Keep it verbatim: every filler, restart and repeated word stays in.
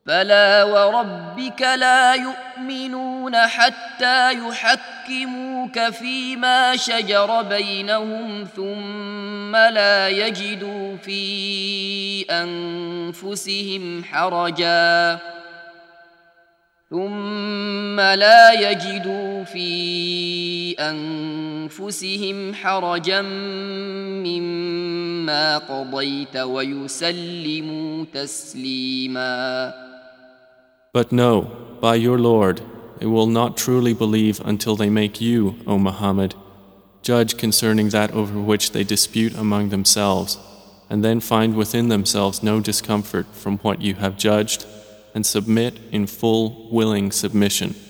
فلا وربك لا يؤمنون حتى يحكموك فيما شجر بينهم ثم لا يجدوا في أنفسهم حرجا ثم لا يجدوا في أنفسهم حرجا مما قضيت ويسلموا تسليما. But no, by your Lord, they will not truly believe until they make you, O Muhammad, judge concerning that over which they dispute among themselves, and then find within themselves no discomfort from what you have judged, and submit in full, willing submission.